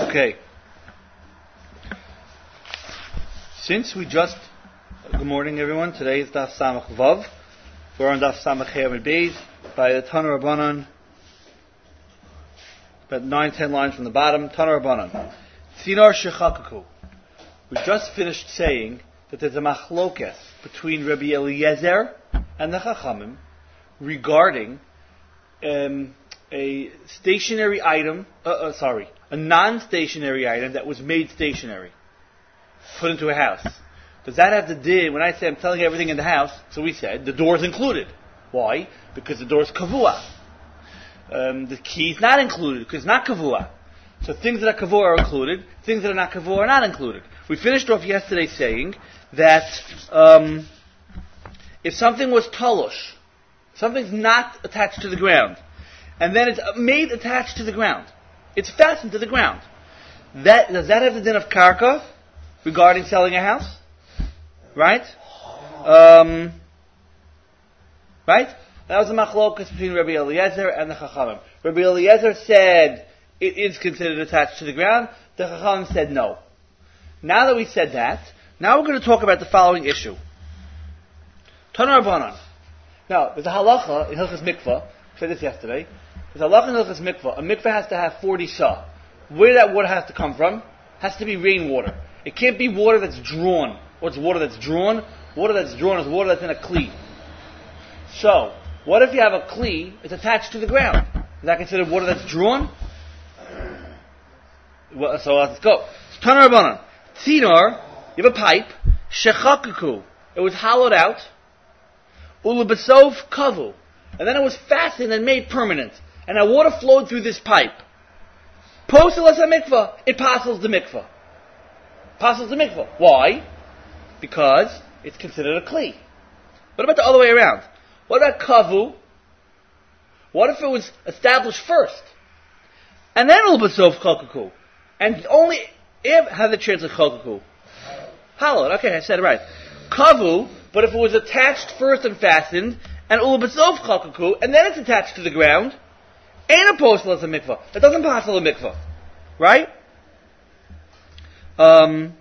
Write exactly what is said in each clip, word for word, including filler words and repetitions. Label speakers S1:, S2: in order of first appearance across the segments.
S1: Okay. Since we just, good morning everyone, today is Daf Samach Vav. We're on Daf Samach Hemed Beis by the Tana Rabbanan, about nine, ten lines from the bottom. Tana Rabbanan. Tzinar Shechakaku. We just finished saying that there's a machlokes between Rabbi Eliezer and the Chachamim regarding um, a stationary item, uh, uh, sorry, a non-stationary item that was made stationary, put into a house. Does that have to do, when I say I'm telling you everything in the house, so we said, the door is included. Why? Because the door is kavua. Um, the key is not included, because it's not kavua. So things that are kavua are included, things that are not kavua are not included. We finished off yesterday saying that um, if something was talush, something's not attached to the ground, and then it's made attached to the ground, it's fastened to the ground, that does that have the din of karka regarding selling a house? Right? Um, right? That was the machlokas between Rabbi Eliezer and the Chachamim. Rabbi Eliezer said it is considered attached to the ground. The Chachamim said no. Now that we said that, now we're going to talk about the following issue. Tana Rabbanan. Now, there's a halacha in Hilchas Mikvah. I said this yesterday. There's a halacha in Hilchas Mikvah. A mikvah has to have forty sah. Where that water has to come from? Has to be rainwater. It can't be water that's drawn. What's water that's drawn? Water that's drawn is water that's in a kli. So, what if you have a kli, it's attached to the ground? Is that considered water that's drawn? Well, so let's go. Tana Rabbanan. Tzinar, you have a pipe, shechakaku. It was hollowed out. Ulubasov kavu. And then it was fastened and made permanent. And now water flowed through this pipe. Posilas mikvah. It passes the mikvah. Passes the mikvah. Why? Because it's considered a kli. What about the other way around? What about kavu? What if it was established first? And then ulbasov chakaku. And only if, how did it translate chakaku? Hallowed. Okay, I said it right. Kavu, but if it was attached first and fastened, and ulbasov chakaku, and then it's attached to the ground, ain't a posel as a mikvah. It doesn't pass a mikvah. Right? Um...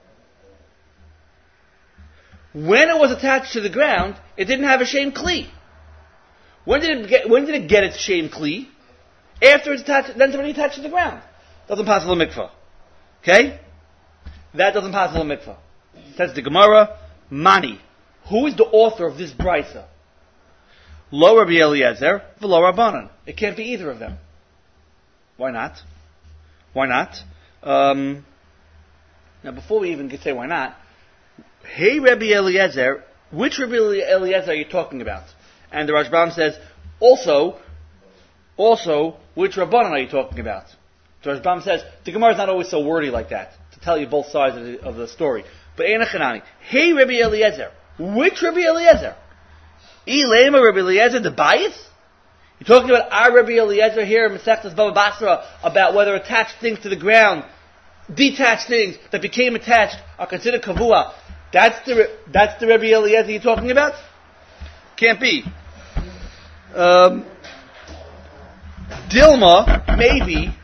S1: When it was attached to the ground, it didn't have a shame kli. When did it get, when did it get its shame kli? After it's attached, then it's already attached to the ground. Doesn't pass the mikvah. Okay? That doesn't pass the mikvah. Says the Gemara, Mani. Who is the author of this brisa? Lo Rabbi Eliezer, v'lo Rabbanan. It can't be either of them. Why not? Why not? Um, now before we even say why not, hey Rabbi Eliezer, which Rabbi Eliezer are you talking about? And the Rashbam says, also, also, which Rabbanan are you talking about? The Rashbam says, the Gemara is not always so wordy like that, to tell you both sides of the, of the story. But Einachanani, hey Rabbi Eliezer, which Rabbi Eliezer? Ilema Rabbi Eliezer, the bias? You're talking about our Rabbi Eliezer here in Masechtas Baba Basra, about whether attached things to the ground, detached things that became attached are considered kavua. That's the that's the Rabbi Eliezer you're talking about? Can't be. Um, Dilma, maybe.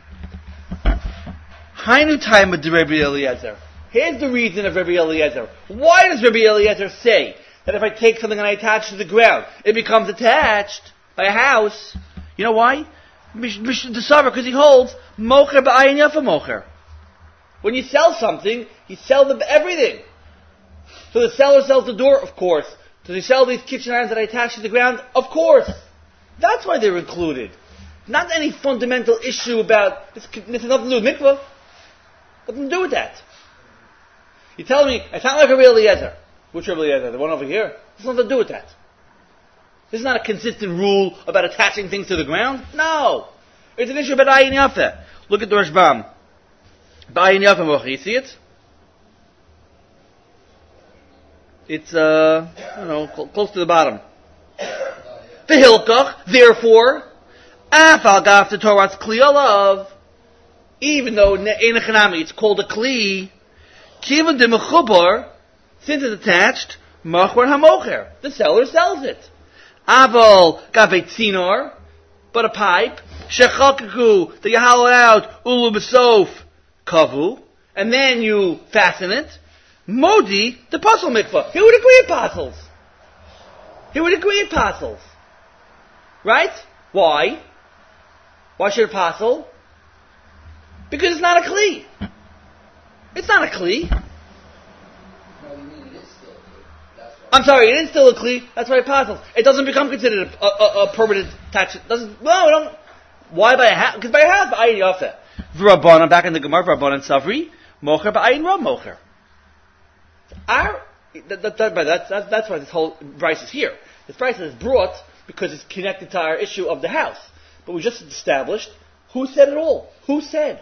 S1: Hainu time with the Rabbi Eliezer. Here's the reason of Rabbi Eliezer. Why does Rabbi Eliezer say that if I take something and I attach it to the ground, it becomes attached by a house? You know why? Because he holds mocher b'ayin yafa mocher. When you sell something, you sell the, everything. So the seller sells the door, of course. Does he sell these kitchen items that I attach to the ground? Of course. That's why they're included. Not any fundamental issue about, this, this has nothing to do with mikvah. Nothing to do with that. You're telling me, it's not like Rabbi Eliezer. Which Rabbi Eliezer? The one over here? It's nothing to do with that. This is not a consistent rule about attaching things to the ground. No. It's an issue about ayin yafa. Look at the Rashbam. Ba'ayin yafa mocha. You see it? It's, uh, I don't know, cl- close to the bottom. The Hilkach, therefore, afal gaf the Torah's kli alav, even though Einachanami, it's called a kli, kivan de mechubar, since it's attached, machwar hamocher, the seller sells it. Aval gabe tzinor, but a pipe, shechakaku, that you hollow out, ulu besof, kavu, and then you fasten it, modi, the pasul mikvah. He would agree at pasels. He would agree at pasels. Right? Why? Why should it pasel? Because it's not a kli. It's not a kli. I'm sorry, it is still a kli. That's why it passes. It doesn't become considered a, a, a permanent attach. It doesn't. No, we don't. Why by a hat? Because by a hat, ba'ayin yafa. V'rabbanan, back in the Gemara, v'rabbanan savri mocher ba'ayin ra mocher. Our that, that, that, that's, that's that's why this whole price is here. This price is brought because it's connected to our issue of the house. But we just established who said it all. Who said?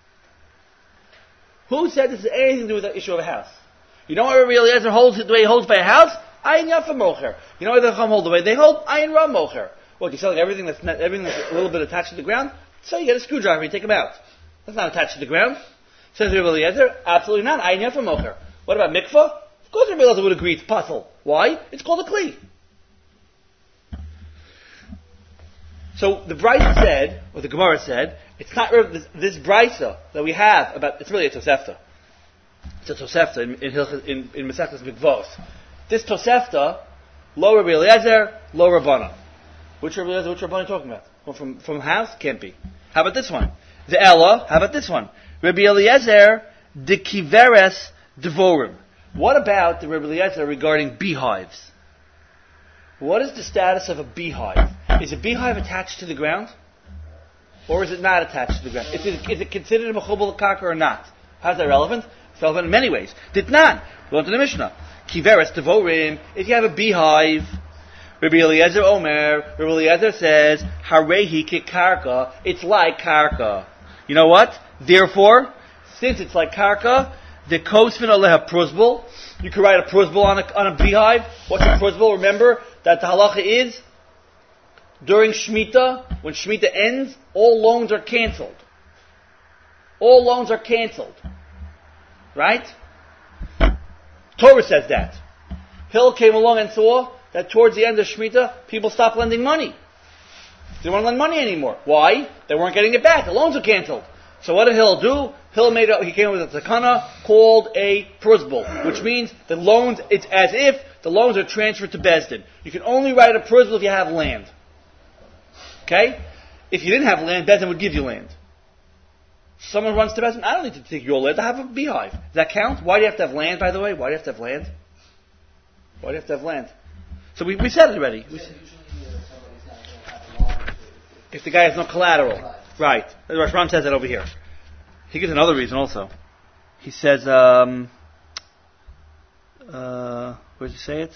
S1: Who said this has anything to do with the issue of a house? You know why Rabbi Eliezer holds the way he holds by a house? Ayin yafa mocher. You know why the Chacham hold the way they hold? Ayin ra mocher. What, you're selling everything that's not, everything that's a little bit attached to the ground? So you get a screwdriver, you take them out. That's not attached to the ground. Says Rabbi Eliezer, absolutely not. Ayin yafa mocher. What about mikvah? Of course Rabbi Eliezer would agree it's puzzle. Why? It's called a kli. So the Brisa said, or the Gemara said, it's not this, this Brisa that we have about, it's really a Tosefta. It's a Tosefta in, in, in, in Masechtas Mikvos. This Tosefta, lo Rabbi Eliezer, lo Rabbanan. Which Rabbi Eliezer, which Rabbanan are you talking about? Well, from, from house? Can't be. How about this one? The Ella, how about this one? Rabbi Eliezer, de Kiveres Devorim. What about the Rabbi Eliezer regarding beehives? What is the status of a beehive? Is a beehive attached to the ground? Or is it not attached to the ground? Is it, is it considered a mechubal kaka or not? How is that relevant? It's relevant in many ways. Ditnan. Go on to the Mishnah. Kiveres Devorim. If you have a beehive, Rabbi Eliezer Omer, Rabbi Eliezer says, Harehi kikarka. It's like karka. You know what? Therefore, since it's like karka, the kosvin aleha pruzbul. You could write a pruzbul on a, on a beehive. What's a pruzbul? Remember that the halacha is during Shemitah, when Shemitah ends, all loans are cancelled. All loans are cancelled. Right? Torah says that. Hill came along and saw that towards the end of Shemitah, people stopped lending money. They didn't want to lend money anymore. Why? They weren't getting it back. The loans were cancelled. So what did Hill do? Hill made a, he came with a takana called a pruzbul, which means the loans, it's as if the loans are transferred to Bezdin. You can only write a pruzbul if you have land. Okay? If you didn't have land, Bezdin would give you land. Someone runs to Bezdin, I don't need to take your land, I have a beehive. Does that count? Why do you have to have land, by the way? Why do you have to have land? Why do you have to have land? So we, we said it already. We said, if the guy has no collateral. Right. The Rosh Hashanah says that over here. He gives another reason also. He says, um, uh, where does he say it?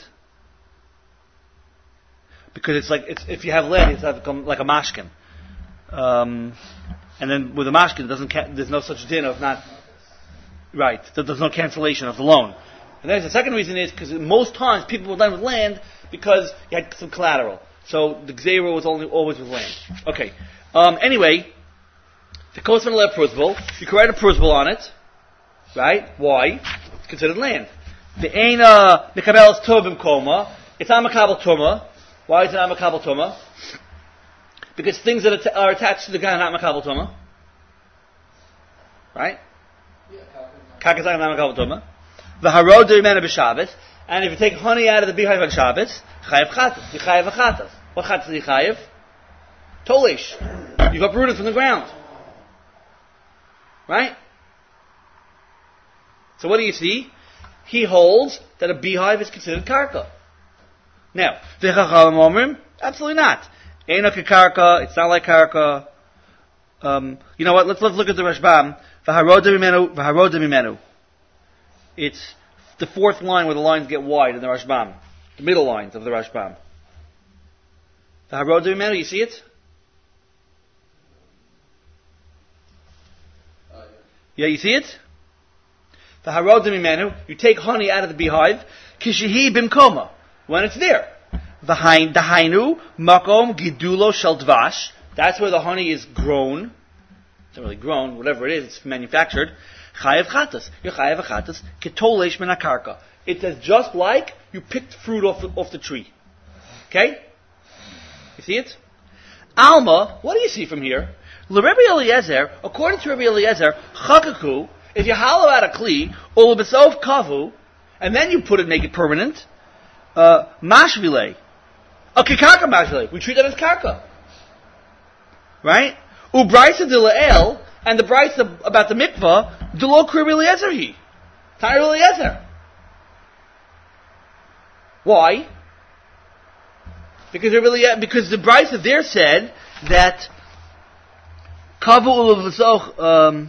S1: Because it's like, it's, if you have land, it's like a mashkin. Um, and then with a mashkin, it doesn't ca- there's no such din of not, right, there's no cancellation of the loan. And then the second reason is because most times people will lend with land because you had some collateral. So the Gzeira was only always with land. Okay. Um, anyway, the Kosman Lev Pruzbul, you can write a Pruzbul on it, right? Why? It's considered land. The Eina Mikabel Tobim Koma, it's not Makabel Tuma. Why is it not Makabel Tuma? Because things that are attached to the guy are not Makabel Tuma. Right? Kakazak not Makabel Tuma. The Harod Derimena B'Shabbos, and if you take honey out of the beehive on Shabbos, Chayev Chatas. You Chayev Chatas. What Chatas do you Chayev? Tolish. You've uprooted from the ground. Right? So what do you see? He holds that a beehive is considered karka. Now, the Chachamim Omrim, absolutely not. Eina karka, it's not like karka. Um, you know what? Let's let's look at the Rashbam. V'haroda mimenu, v'haroda mimenu. It's the fourth line where the lines get wide in the Rashbam, the middle lines of the Rashbam. V'haroda mimenu, you see it? Yeah, you see it? The harodim imenu, you take honey out of the beehive, kishihi bimkoma, when it's there. The hainu makom gidulo shel dvash, that's where the honey is grown. It's not really grown, whatever it is, it's manufactured. Chayev chatas, you're chayev chatas, ketolesh min akarka. It's as just like you picked fruit off the, off the tree. Okay? You see it? Alma, what do you see from here? Rabbi Eliezer, according to Rabbi Eliezer, chakaku, if you hollow out a kli, ul b'sof kavu, and then you put it, make it permanent, uh, mashvile. Okay, karka mashvile. We treat that as karka. Right? Ubraisa de la'el, and the brisa about the mikvah, de lo Rabbi Eliezer he. Tani Rabbi Eliezer. Why? Because really, because the brisa there said that kavu ulav um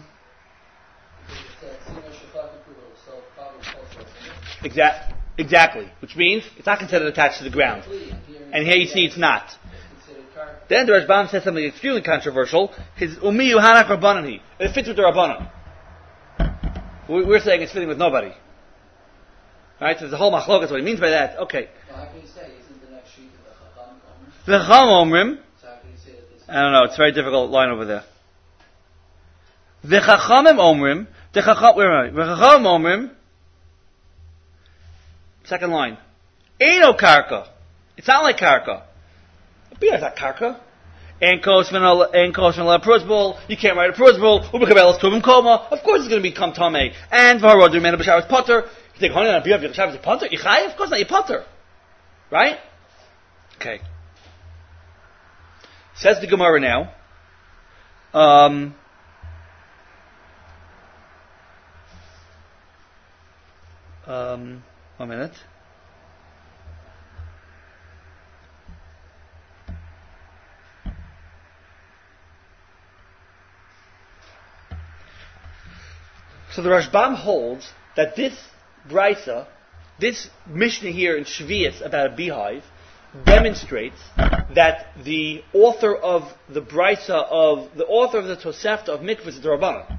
S1: exact exactly, which means it's not considered attached to the ground. And here you see it's not. Then the Rashbam says something extremely controversial. His umiyu hanak rabbanani. It fits with the rabbanon. We're saying it's fitting with nobody. Right? So there's a whole machlokas. What he means by that? Okay.
S2: How can you say isn't the next sheet of the Chacham Omrim?
S1: The Chacham Omrim.
S2: So how can you say that this?
S1: I don't know. It's a very difficult line over there. The Chachamim Omrim. The Chacham. Where am I? The Chacham Omrim. Second line. Eino karka. It's not like karka. Beer is not karka. And kosman and kosman la prusbul. You can't write a prusbul. Ubekabelas tuvim koma. Of course, it's going to become tamei. And varodu mena b'shavas potter. You take honey on a beer of your Shabbos, you potter? You chayiv? Of course not, you potter. Right? Okay. Says the Gemara now. Um, um, one minute. So the Rashbam holds that this brisa, this Mishnah here in Shvius about a beehive, demonstrates that the author of the brisa of the author of the Tosefta of Mikvah is the Rabbanan,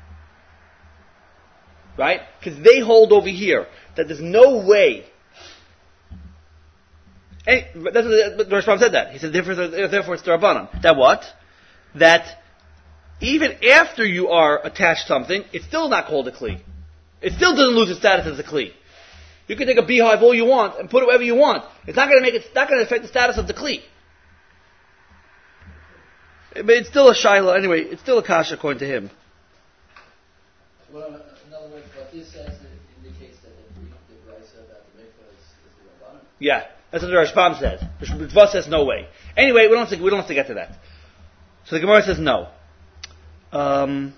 S1: right? Because they hold over here that there's no way. And that's what the, the Rashbam said that he said therefore, therefore it's the Rabbanan. That what? That even after you are attached to something, it's still not called a kli. It still doesn't lose its status as a kli. You can take a beehive all you want and put it wherever you want. It's not going to make it. It's not going to affect the status of the kli. But it's still a shaila anyway. It's still a kasha according to him.
S2: Well, in other words, what this says it indicates that the the brisa about the mikvah is, is the Rabbanan.
S1: Yeah, that's what the Rashbam says. The Ritva says no way. Anyway, we don't have to, we don't have to get to that. So the Gemara says no. Um,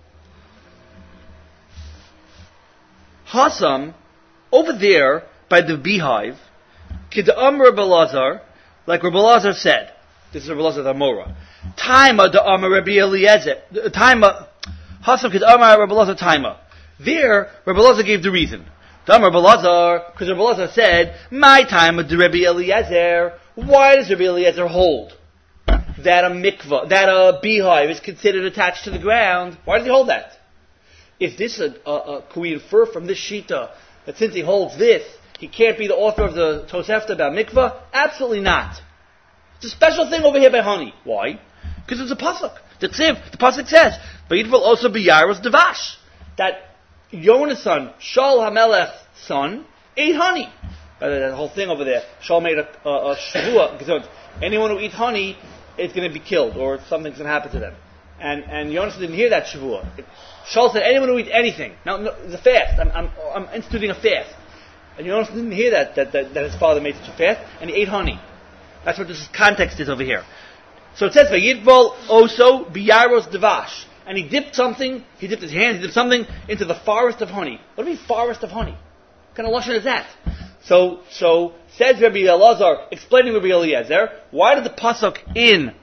S1: Hasam, over there by the beehive, Kid'am Rabbi Elazar, like Rabbi Elazar said, this is Rabbi Elazar the Amora, Taima Da'am Rabbi Eliezer, Taima, Hasam Kid'am Rabbi Elazar Taima. There, Rabbi Elazar gave the reason. Da'am Rabbi Elazar, because Rabbi Elazar said, my Taima de Rabbi Eliezer, why does Rabbi Eliezer hold that a mikvah, that a beehive is considered attached to the ground? Why does he hold that? Is this a, a, a can we infer from this shita that since he holds this, he can't be the author of the Tosefta about mikvah? Absolutely not. It's a special thing over here by honey. Why? Because it's a pasuk. The tziv, the pasuk says, "Vayitvel also biyaros devash," that Yona's son, Shaul HaMelech's son, ate honey. Uh, that whole thing over there. Shaul made a, a, a shavua because anyone who eats honey is going to be killed or something's going to happen to them. And and Yonas didn't hear that shavua. Shaul said, anyone who eats anything. Now, no, it's a fast. I'm, I'm, I'm instituting a fast. And Yonas didn't hear that, that, that, that his father made such a fast, and he ate honey. That's what this context is over here. So it says, Vayitbol also biyaros devash. And he dipped something, he dipped his hand, he dipped something into the forest of honey. What do you mean forest of honey? What kind of lashon is that? So, so, says Rabbi Elazar, explaining Rabbi Eliezer, why did the pasuk in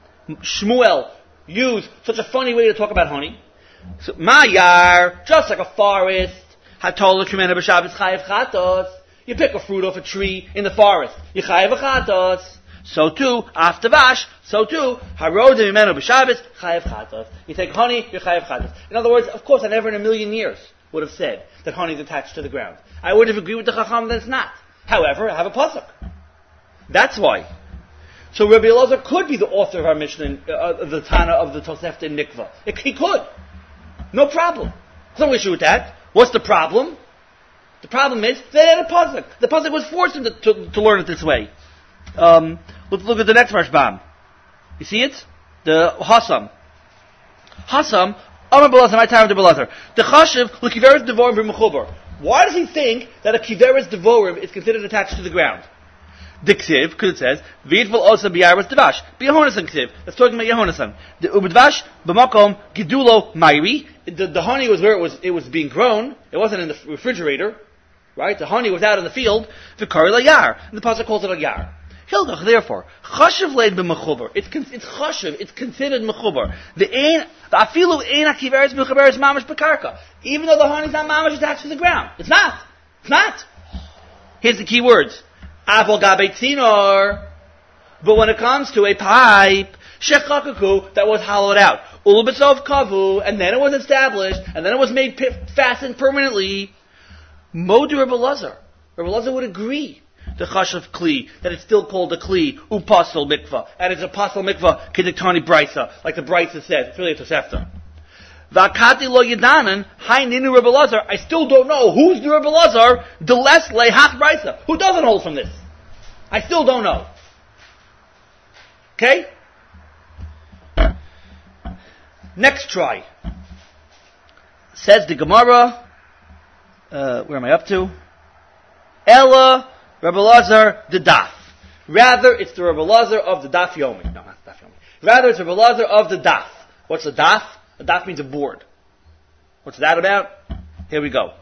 S1: Shmuel use such a funny way to talk about honey? So, Mayar, just like a forest, Hatola Tremenda B'Shabbos Chayev Chatos. You pick a fruit off a tree in the forest. You Chayev Chatos. So too, after Vash, so too, Harodim Imenu B'Shabbos Chayev Chatos. You take honey, you Chayev Chatos. In other words, of course, I never in a million years would have said that honey is attached to the ground. I would have agreed with the Chacham that it's not. However, I have a pasuk. That's why. So Rabbi Elazar could be the author of our Mishnah, uh, the Tana of the Tosefta in Mikvah. It, he could. No problem. There's no issue with that. What's the problem? The problem is they had a pasuk. The pasuk was forced him to, to, to learn it this way. Um, let's look at the next Rashbam. You see it? The Hasam. Hasam, Amar Belazar, my time to Belazar. The Chashiv, L'kiveres Devorim B'mechubar. Why does he think that a Kiveres Devorim is considered attached to the ground? Diksiv, because it says, V'yitval osa b'yarvas devash. B'yahonasan ksiv. That's talking about Yahonasan. The ubedvash, b'makom, gidulo, mayri. The, the honey was where it was, it was being grown. It wasn't in the refrigerator. Right? The honey was out in the field. V'kari la-yar. And the pasuk calls it a yar. Hildach, therefore, chashiv leid b'mechubar. It's, it's chashiv. It's considered mechubar. The ein, the afilu ein ha-kiveres b'chaberes mamash b'karka. Even though the honey is not mamash attached to the ground. It's not. It's not. Here's the key words. Avol gabe tzinor. But when it comes to a pipe, shechakaku, that was hollowed out, ulubesov kavu, and then it was established, and then it was made p- fastened permanently, modu Rebbe Elazar. Rebbe Elazar would agree, the chashav kli, that it's still called a kli, upasel mikvah, and it's a pasel mikvah, kediktani brisa, like the brisa says, it's really a tosefta. Vakati lo yedanan, hai ninu Rebbe Elazar. I still don't know who's the Rebbe Elazar, the less lehach brisa. Who doesn't hold from this? I still don't know. Okay? Next try. Says the Gemara, uh, where am I up to? Ella, Rebbe Elazar, the daf. Rather, it's the Rebbe Elazar of the daf yomi. No, not daf yomi. Rather, it's Rebbe Elazar of the daf. What's a daf? A daf means a board. What's that about? Here we go.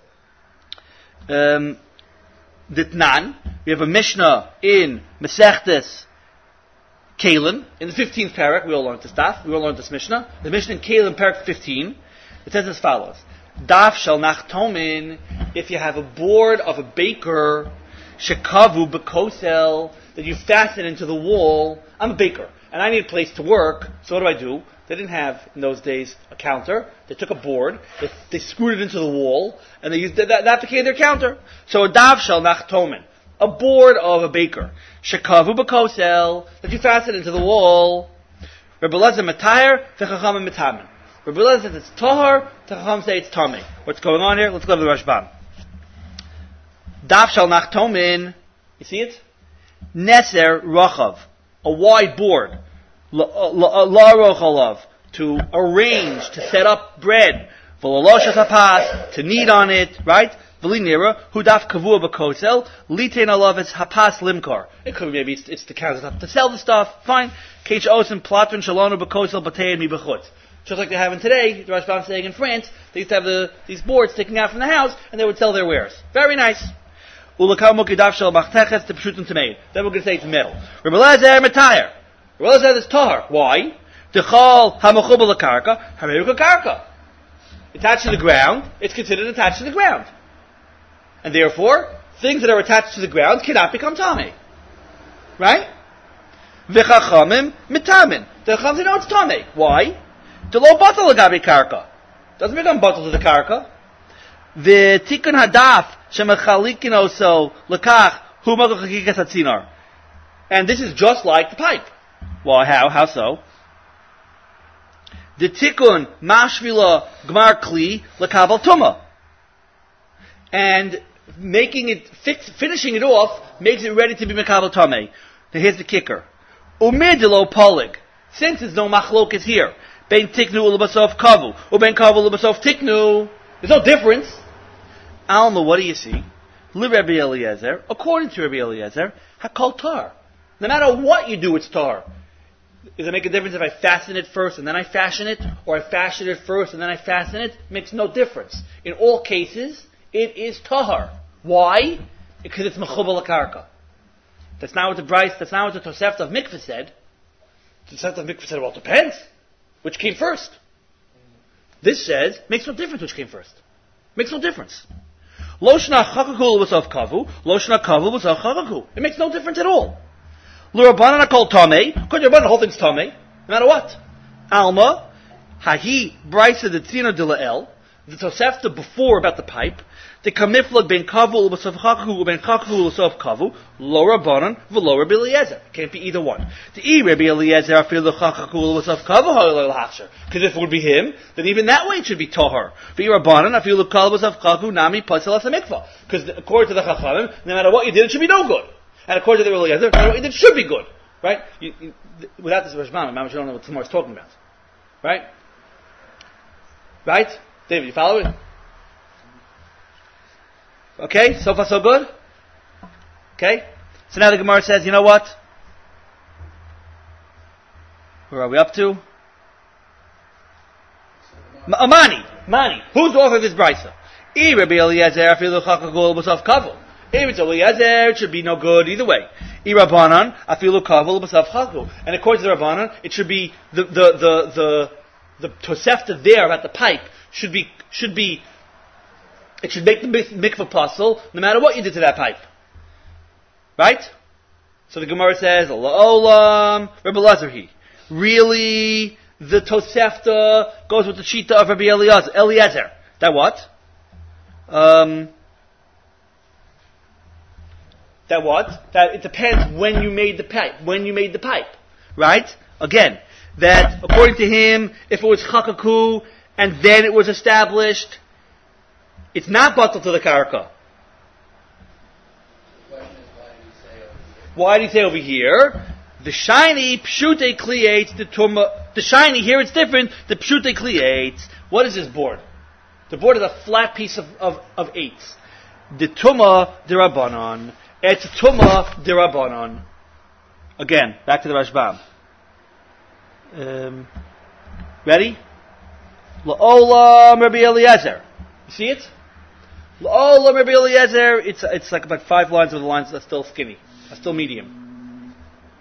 S1: Um, Ditnan. We have a Mishnah in Masechtes Kalim, in the fifteenth parak. We all learned this daf. We all learned this Mishnah. The Mishnah in Kalim, parak fifteen. It says as follows. Daf shall nachtomin, if you have a board of a baker, shekavu bekosel, that you fasten into the wall. I'm a baker, and I need a place to work, so what do I do? They didn't have, in those days, a counter. They took a board, they, they screwed it into the wall, and they used that, that became their counter. So a dav shel nachtomen, a board of a baker, shekavu b'kosel, that you fasten into the wall. Rebbe Elazar matayr, v'chachamim mitamen. Rebbe Elazar says it's tahar, v'chacham say it's tamei. What's going on here? Let's go to the Rashbam. Dav shel nachtomen, you see it? Neser rachav, a wide board. La rochalav, to arrange, to set up bread. V'laloshas hapas, to knead on it, right? V'linira, hudaf kavua b'kosel, litein alav es hapas limkar. It could be maybe it's, it's the countertop to sell the stuff, fine. Kach osim platrin shalonu b'kosel b'tein mi b'chutz. Just like they have in today, the Rashbam saying in France, they used to have the, these boards sticking out from the house, and they would sell their wares. Very nice. Ulakamu kedaf shel machteches to pshutim tamei. Then we're going to say it's metal. Rebbe Elazar matayr. Rebbe Elazar is tahar. Why? Dechal hamachubal karka, hameruka karka. Attached to the ground, it's considered attached to the ground. And therefore, things that are attached to the ground cannot become tamei. Right? V'chachamim mitamin. The chacham say, no, it's tamei. Why? Delo batal lagabi karka. Doesn't become batal to the karka. V'tikun hadaf shemachalikin oso lekach hu magach hakikas hatzinar. And this is just like the pipe. Well, how? How so? The tikkun mashvila gmar kli lekabel tuma, and making it, fix, finishing it off, makes it ready to be mekabel tamei. Now here's the kicker: umidilo polig. Since there's no machlokes here, ben tiknu ulabasov kavu, or ben kavu ulabasov tiknu. There's no difference. Alma, what do you see? Li Rabbi Eliezer, according to Rabbi Eliezer, hakol tar. No matter what you do, it's tar. Does it make a difference if I fasten it first and then I fashion it? Or I fashion it first and then I fasten it? It makes no difference. In all cases, it is tahar. Why? Because it's mechubal karka. That's not what the Bryce, that's not what the Tosefta of Mikveh said. The Tosefta of Mikveh said, well, it depends. Which came first? This says, makes no difference which came first. Makes no difference. Loshna chakaku was of kavu, loshna kavu was of chakaku. It makes no difference at all. L'Rabbanan called tamei. According to Rabbanan, the whole thing's tamei, no matter what. Alma, hahi brisa the tzina de la'el, the Tosefta before about the pipe, the kamiflag ben kavu l'basof chakaku ben chakaku l'sof kavu, lo Rabbanan v'lo Rabbi Eliezer. Can't be either one. The e Rabbi Eliezer afil l'chakaku l'basof kavu ha'ilal hachsher. Because if it would be him, then even that way it should be tahar. The Rabbanan afil l'kal l'basof kavu nami pasel as a mikvah. Because according to the Chachamim, no matter what you did, it should be no good. And according to the Eliezer, no matter what you did, it should be good. Right? You, you, without this Rashbam, you don't know what Tamar is talking about. Right? Right? David, you follow it? Okay, so far so good? Okay? So now the Gemara says, you know what? Where are we up to? Ma- Mani. Mani. Who's the author of this brisa? If it's Eliezer, it should be no good either way. And according to the Rabbanan, it should be the the the the, the Tosefta there about the pipe should be should be it should make the mikvah possible no matter what you did to that pipe. Right? So the Gemara says, Olam, Rabbi Lazarhi. Really, the Tosefta goes with the Shita of Rabbi Eliezer. Eliezer. That what? Um, that what? That it depends when you made the pipe. When you made the pipe. Right? Again, that according to him, if it was chakaku and then it was established, it's not batal to the karka.
S2: The question is, why did he say over here?
S1: Why did he say over here? The shiny pshute kliates the tuma. The shiny here it's different. The pshute kliates. What is this board? The board is a flat piece of of, of eights. The tuma derabanan. It's tuma derabanan. Again, back to the Rashbam. Um, ready? La'olam Rabbi Eliezer. You see it? La'olam Rabbi Eliezer. It's it's like about five lines of the lines that's still skinny, are still medium.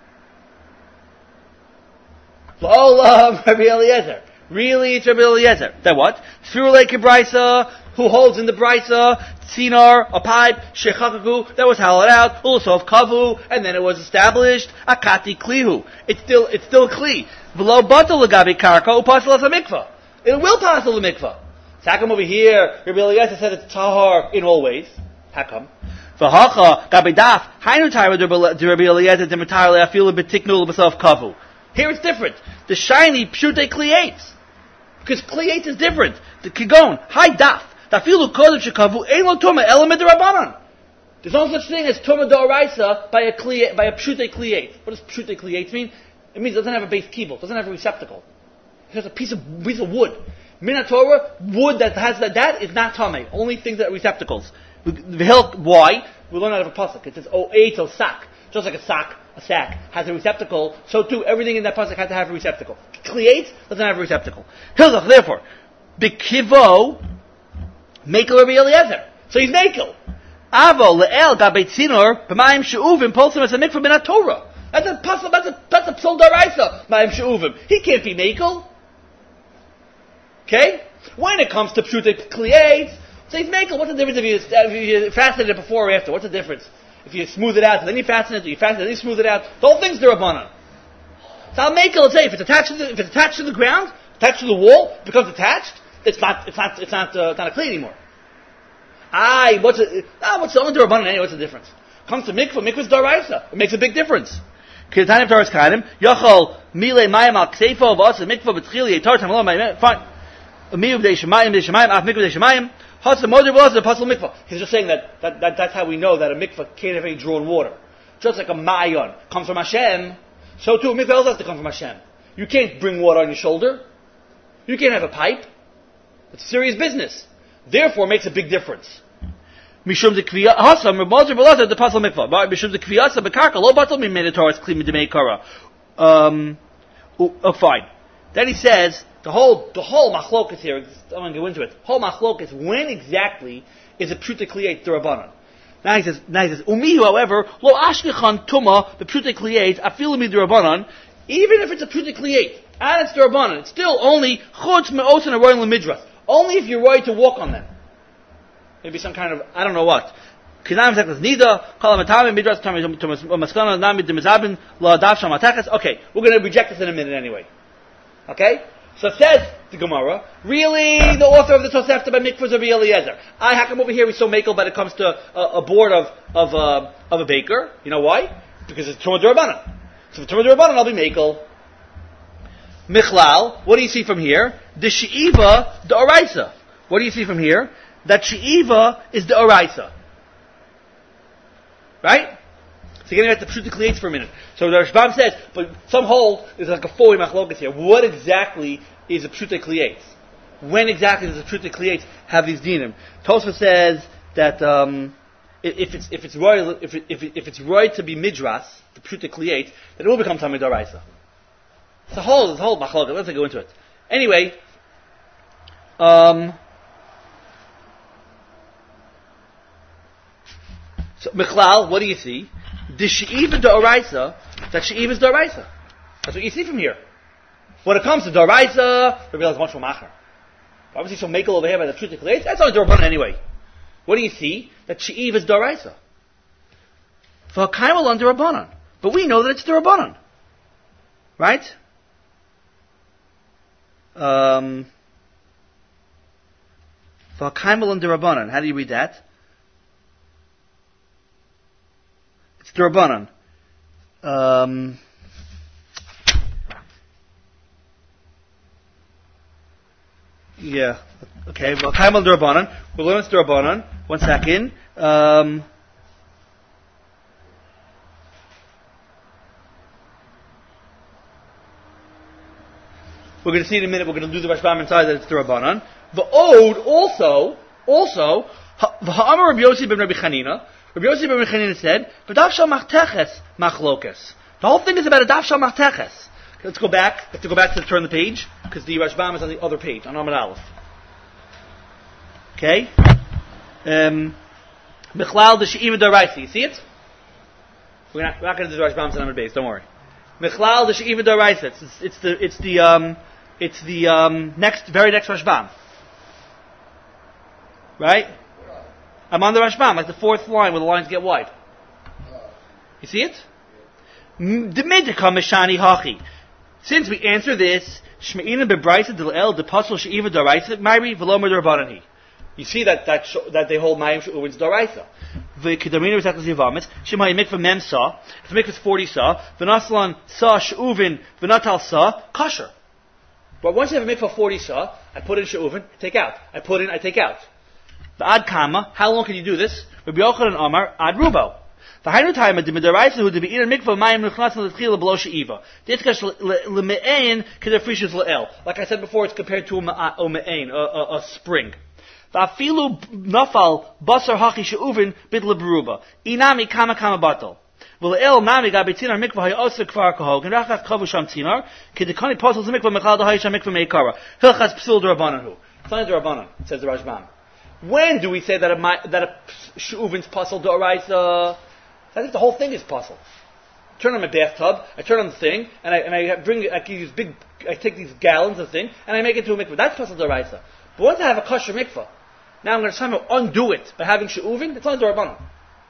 S1: La'olam Rabbi Eliezer. Really, it's Rabbi Eliezer. Then what? Sfirulei Kibraisa, who holds in the Braisa, Tzinar, a pipe, Shechakaku, that was hollowed out, Ulasov Kavu, and then it was established, Akati Klihu. It's still, it's still Kli. V'lo batal lagabi karka, upasal as a mikvah. It will pass the mikvah. So how come over here, Rabbi Eliezer said it's tahar in all ways? How come? V'hacha, gabi daf, hainu tayra de Rabbi Eliezer demitarle afilu betiknu l'basov kavu. Here it's different. The shiny pshute kliates. Because kliates is different. The kigon, high daf, dafilu kodev shekavu, ein lo tuma, element rabbanan. There's no such thing as tuma d'oraisa by a kliate, by a pshute kliate. What does pshute kliates mean? It means it doesn't have a base kibble, it doesn't have a receptacle. It has a piece of piece of wood. Minatorah, wood that has that, that is not tame. Only things that are receptacles. Why? We learn out of a pasuk. It says, oh, eight, oh, sack. Just like a sack, a sack has a receptacle, so too, everything in that pasuk has to have a receptacle. Kliate doesn't have a receptacle. Hilzach, therefore, Bekivo, Mekel Rabbi Eliezer. So he's Mekel. Avo, Le'el, Gabei Tzinor, B'mayim She'uvim, Polsim as a mikvah min Torah. That's a pasuk, that's a, that's a psul daraisa, B'mayim She'uvim. He can't be Mekel. Okay? When it comes to Pshute Kliate, so he's Mekel. What's the difference if you, if you fastened it before or after? What's the difference? If you smooth it out, and then you fasten it, or you fasten it, then you smooth it out. The whole thing's derabanan. So I'll make it. Let's say if it's attached to the, if it's attached to the ground, attached to the wall, it becomes attached. It's not. It's not. It's not. Uh, it's not a kli anymore. Aye, what's it? Ah, what's the only derabanan anyway? What's the difference? Comes to mikvah. Mikvah's daraisa. It makes a big difference. Fine. He's just saying that, that, that that's how we know that a mikvah can't have any drawn water. Just like a ma'ayon comes from Hashem, so too a mikvah also has to come from Hashem. You can't bring water on your shoulder. You can't have a pipe. It's serious business. Therefore, it makes a big difference. Mishum de kviya hasam remozer belazer the pasal mikvah. Mishum de kviyasa bekarka lo batal mi meditaris kli midmei kara. Um, oh, fine. Then he says. The whole, the whole machlokas here, I'm going to go into it. Whole machlokas, when exactly is a pshute kliate derabanan? Now he says, now he says, umihu, however, lo ashkechan tuma, the pshute kliate, afilimi derabanan, even if it's a pshute kliate, and it's derabanan, it's still only chutz me'osen aroyin lemidras. Only if you're right to walk on them. Maybe some kind of, I don't know what. Kinam seklas nida, kalamatami midras maskana nami demizabin la daf shamateches. Okay, we're going to reject this in a minute anyway. Okay? So it says the Gemara, really, the author of the Tosefta by Mikvah is Rabbi Eliezer. I, how come over here we so makel, but it comes to a, a board of of, uh, of a baker? You know why? Because it's Tumah D'Rabbanan. So for Tumah D'Rabbanan, I'll be makel. Michlal, what do you see from here? The She'iva, the Oraisa. What do you see from here? That She'iva is the Oraisa. Right? So you're going to have to pshut the kliates for a minute. So the Rashbam says, but some hold is like a four-way machlokas here. What exactly is a pshut kliates? when exactly does the Pshuta Kliyet have these dinim? Tosfos says that um, if it's if it's royal if it, if, it, if it's royal to be midras, the Pshuta Kliyet, then it will become Tamid Daraisa. It's a whole it's a whole machlokes. Let's not go into it. Anyway, um, so Michlal, what do you see? The She'iva Daraisa, that She'iva is Daraisa. That's what you see from here. When it comes to Daraisa, we realize much more Machar. Obviously, so Mekel over here by the Pshuta Kliyet, that's only Darabanan anyway. What do you see? That She'iv is Daraisa. For Kaimal on Darabanan. But we know that it's Darabanan. Right? Um, for Kaimal on Darabanan. How do you read that? It's Darabanan. Um, Yeah. Okay. Well, Kaimal Durabanan. We'll learn it's Durabanan. One second. Um, we're going to see in a minute. We're going to do the Rashbam inside that it's Durabanan. The Ode also, also, Ha'amar Rabbi Yossi ben Rabbi Chanina. Rabbi Yossi ben Rabbi Chanina said, "V'daf shal machteches machlokes." The whole thing is about a daf shal machteches. Let's go back. We have to go back to turn the page because the Rashbam is on the other page on Amud Aleph. Okay. Um, Michlal the She'iva Daraisa. You see it? We're not, we're not going to do the Rashbam on Amud Beis. Don't worry. Michlal the She'iva Daraisa. It's, it's, it's the it's the um, it's the um, next very next Rashbam. Right? I'm on the Rashbam, like the fourth line where the lines get wide. You see it? D'medika mishani hachi. Since we answer this, Shme'ina bebraisa d'el depasul she'iva daraisa mayri v'lomer d'rabanani. You see that that sh- that they hold mayim she'uvin's daraisa. V'kedamina v'zaklas yivamis shemay mikvah mem sa. If the mikvah is forty sa, v'naslan sa she'uvin v'natal sa kosher. But once you have a mikvah forty sa, I put in she'uvin, take out. I put in, I take out. The ad kama. How long can you do this? Rabbi Yochanan Amar ad rubo. The Hainu time the midaraisa who to be in mikvah mayim nuchnas l'tchila below she'iva. Ditzkash l'me'ain kedafrishus le'el. Like I said before, it's compared to a me'ain, a, a spring. Va'afilu nafal basar hachi she'uvin bid lebruba. Inami kama kama batal. V'le'el nami gabi tzinar mikvah ha'oser kvar kahog and rachach kavu sham tzinar kedekani posels mikvah mechal da'hay sham mikvah me'ikara. Hilchas psul d'rabanan hu. It's not d'rabanan, says the Rashbam. When do we say that a that a she'uvin's puzzle d'oraisa? I think the whole thing is puzzle. I turn on my bathtub, I turn on the thing, and I and I bring I use big I take these gallons of thing and I make it to a mikvah. That's puzzle d'oraisa. But once I have a kosher mikvah, now I'm going to somehow undo it by having she'uvin. It's only d'rabanan.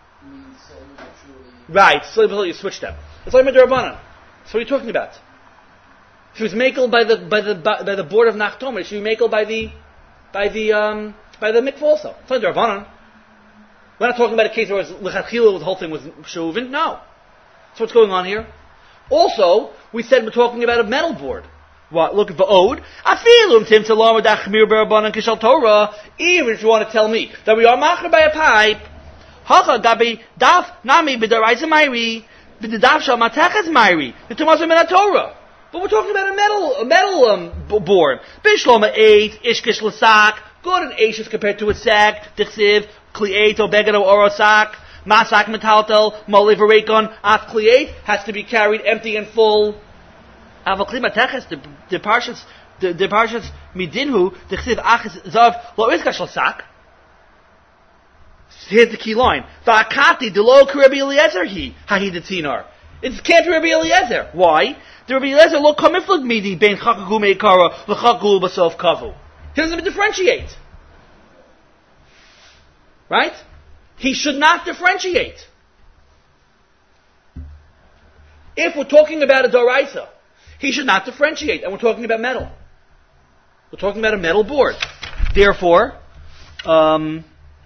S1: Right, slowly but you switch them. It's only d'rabanan. So what are you talking about? If it was makel by the by the by the board of Nachtomer, it should be makel by the by the um by the mikvah also. It's only d'rabanan. We're not talking about a case where the whole thing was she'uvin. No. So what's going on here? Also, we said we're talking about a metal board. What? Look at the ode. Afilum tim talam dachmir berabanan kishal Torah. Even if you want to tell me that we are macher by a pipe, hacha gabi daf nami b'daraisa mayri b'daf shal matachas mayri b'tumazim min Torah. But we're talking about a metal a metal um, b- board. Bishloma eight ishkish l'sak. Good and ashes compared to a sack. Dichsiv. Kli'et o begado orosak, masak metaltel, moliverekon, af kli'et, has to be carried empty and full. Avakli mateches, the parshas, the parshas midinhu, the chsiv achis zav, lo iskash l'sak. Here's the key line. Va'akati de lo Rabbi Eliezer he, hahi de tinar. It can't be Rabbi Eliezer. Why? The Rabbi Eliezer lo kamiflag midi, ben chakagu meikara, l'chakagu basof kavu. He doesn't even differentiate. Right? He should not differentiate. If we're talking about a doraisa, he should not differentiate. And we're talking about metal. We're talking about a metal board. Therefore, um,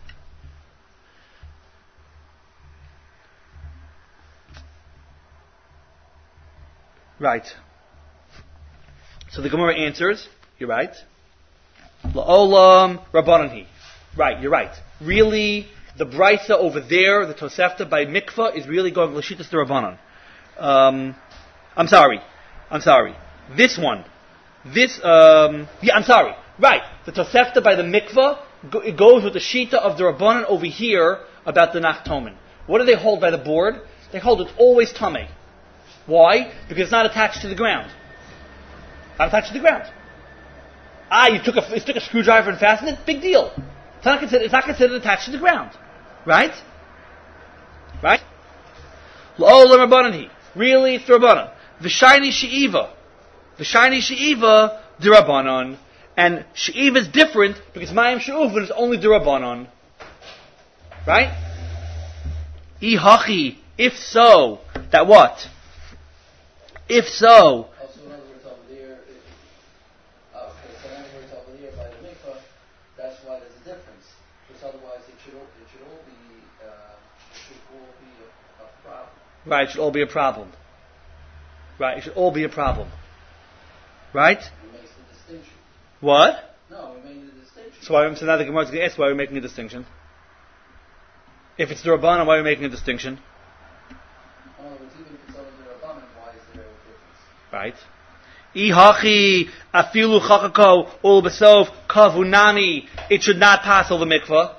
S1: right. So the Gemara answers, you're right. La'olam rabbananhi. Right, you're right. Really, the Brisa over there, the Tosefta by Mikvah, is really going Lashitas the Rabbanan. Um, I'm sorry. I'm sorry. This one. This, um, yeah, I'm sorry. Right. The Tosefta by the mikvah, it goes with the shita of the Rabbanan over here about the Nachtomen. What do they hold by the board? They hold it's always tamei. Why? Because it's not attached to the ground. Not attached to the ground. Ah, you took a you took a screwdriver and fastened it. Big deal. It's not considered. It's not considered attached to the ground, right? Right? Lo l'Rabbanan. Really, it's the Rabbanan. V'shayni she'iva. V'shayni she'iva d'Rabbanan. And she'iva is different because Mayim she'uvin is only d'Rabbanan. Right? Ihachi. If so, that what? If so,
S2: also in other words over there, it, uh, okay, so in other words over there by the mikvah, that's why there's a difference. Because otherwise it should all, it should all be uh, it should all be a, a problem.
S1: Right, it should all be a problem. Right, it should all be a problem. Right?
S2: It makes the distinction.
S1: What?
S2: No, we made the distinction.
S1: So, why, so now the Gemara is going to ask why we're making a distinction. If it's the Rabbanan, why are we making a distinction?
S2: In other words, even if it's only the Rabbanan, why is there a difference?
S1: Right. Ihachi afilu chakako ul besov kavunami. It should not pass over mikvah.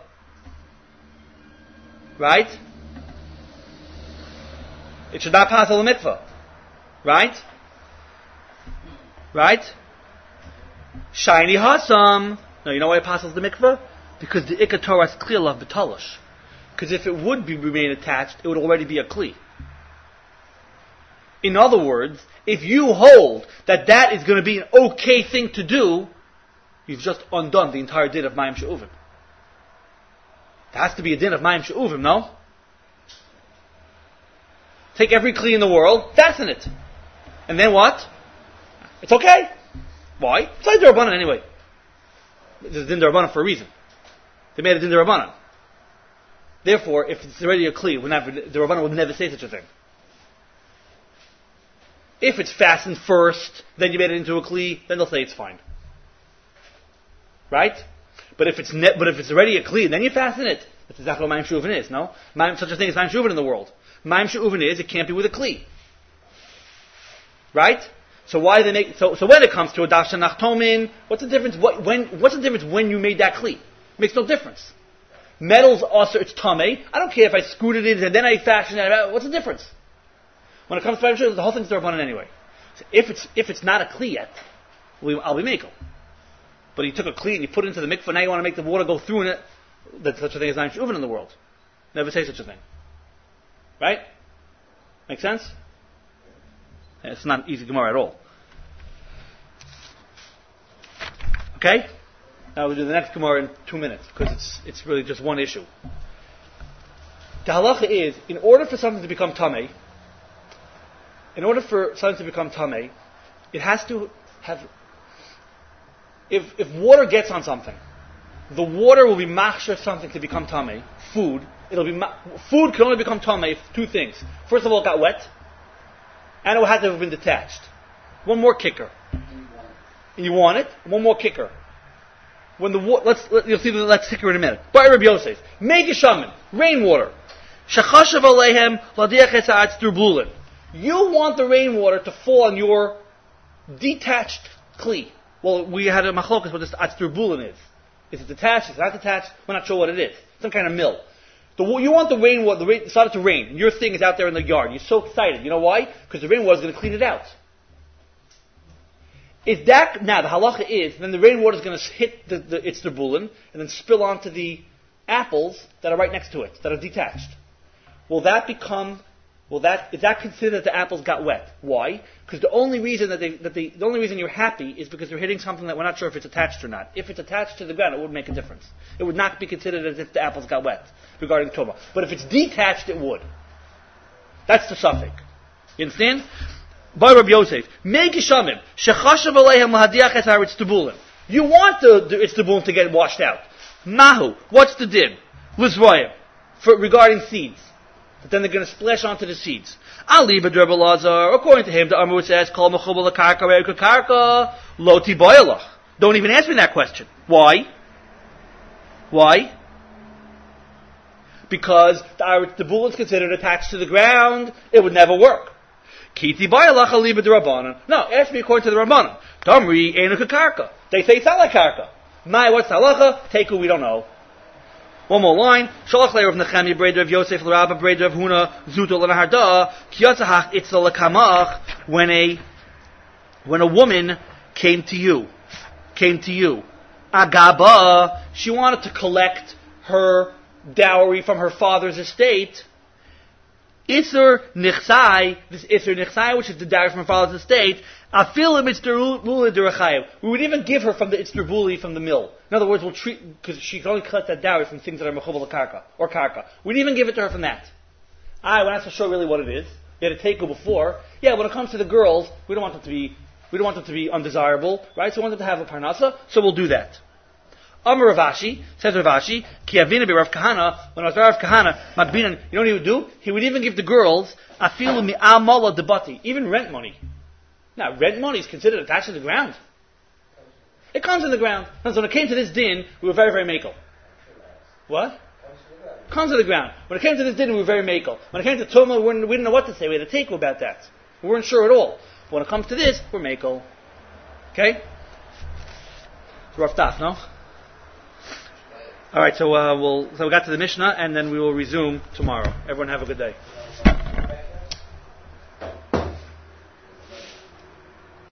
S1: Right? It should not pass over mikvah. Right? Right? Shiny hasam. No, you know why it passes the mikvah? Because the ikar Torah is clear of betalosh. Because if it would be remain attached, it would already be a kli. In other words, if you hold that that is going to be an okay thing to do, you've just undone the entire din of Mayim She'uvim. There has to be a din of Mayim She'uvim, no? Take every kli in the world, fasten it. And then what? It's okay. Why? It's like D'Rabbanan anyway. It's a din D'Rabbanan for a reason. They made a din D'Rabbanan. Therefore, if it's already a kli, the Rabbanan would never say such a thing. If it's fastened first, then you made it into a kli, then they'll say it's fine. Right? But if it's ne- but if it's already a kli, then you fasten it. That's exactly what Mayim She'uvin is, no? Mayim, such a thing as Mayim She'uvin in the world. Mayim She'uvin is, it can't be with a kli. Right? So why do they make, so, so when it comes to a Dasha Nachtomin, what's the difference, what, when, what's the difference when you made that kli? It makes no difference. Metal's also, it's tamei. I don't care if I screwed it in and then I fashioned it. What's the difference? When it comes to Mayim, the whole thing's D'Rabbanan anyway. So if it's if it's not a kli yet, we, I'll be mekel. But he took a kli and he put it into the mikvah. Now you want to make the water go through in it. That's such a thing as Mayim She'uvin in the world. Never say such a thing. Right? Make sense? It's not easy Gemara at all. Okay? Now we'll do the next Gemara in two minutes because it's it's really just one issue. The halacha is, in order for something to become tamei, in order for something to become tamei, it has to have. If if water gets on something, the water will be machshir something to become tamei. Food, it'll be ma- food can only become tamei if two things. First of all, it got wet, and it had to have been detached. One more kicker. And you want it. One more kicker. When the water, let's let, you'll see the let's kicker in a minute. By Rabbi Yosef, make shaman, rainwater. Shachashav alehem ladiach etzatz durbulin. You want the rainwater to fall on your detached kli. Well, we had a machlokas what this atzdurbulin is. Is it detached? Is it not detached? We're not sure what it is. Some kind of mill. The, you want the rainwater. The rain it started to rain. And your thing is out there in the yard. You're so excited. You know why? Because the rainwater is going to clean it out. Is that now the halacha is then the rainwater is going to hit the, the it's the bulin and then spill onto the apples that are right next to it that are detached. Will that become? Will that is that considered that the apples got wet? Why? Because the only reason that they that they, the only reason you're happy is because they're hitting something that we're not sure if it's attached or not. If it's attached to the ground, it wouldn't make a difference. It would not be considered as if the apples got wet regarding tuma. But if it's detached, it would. That's the suffix. You understand? By Rabbi Yosef, Megishamim, Shechashav Alehem Lahadiach Es HaRitztabulin. You want the, the Ritztabulin to get washed out. Mahu, what's the din? Lizrayim, for regarding seeds. But then they're going to splash onto the seeds. Ali B'Drab Elazar, according to him, the Amrut says, Kol Mechubal Karka Re'ika Karka, Lo Tibayalach. Don't even ask me that question. Why? Why? Because the Ritztabulin is considered attached to the ground, it would never work. Kiti bayalacha liba d'Rabbanan. No, ask me according to the Rabbanan. Damri enu kakarka. They say it's not like karka. My, what's halacha? Take who we don't know. One more line. Shalach le'er of Nechemia, breder of Yosef, l'Rabba, breder of Huna, Zuto l'Naharda, kiyatzahach itzal l'kamach, when a, when a woman came to you, came to you. Agaba, she wanted to collect her dowry from her father's estate. Isur nichsai, this Isur nichsai, which is the dowry from her father's estate, afilim itzterbuli d'Rechayev. We would even give her from the itzterbuli from the mill. In other words, we'll treat, because she can only collect that dowry from things that are mechubal karka, or karka. We'd even give it to her from that. Ah, we're not so sure really what it is. You had a teiko before. Yeah, when it comes to the girls, we don't want them to be, we don't want them to be undesirable, right? So we want them to have a parnasa, so we'll do that. Amar Ravashi, says Ravashi, Ki Avina be Rav Kahana, when I was Rav Kahana, Magbinan, you know what he would do? He would even give the girls, afilu mi'amala debati, even rent money. Now, rent money is considered attached to the ground. It comes in the ground. And so when it came to this din, we were very, very makel. What? Comes to the ground. When it came to this din, we were very makel. When it came to Tumah, we, we didn't know what to say. We had a take about that. We weren't sure at all. But when it comes to this, we're makel. Okay? It's rough stuff, no? All right, so uh, we'll so we got to the Mishnah, and then we will resume tomorrow. Everyone have a good day.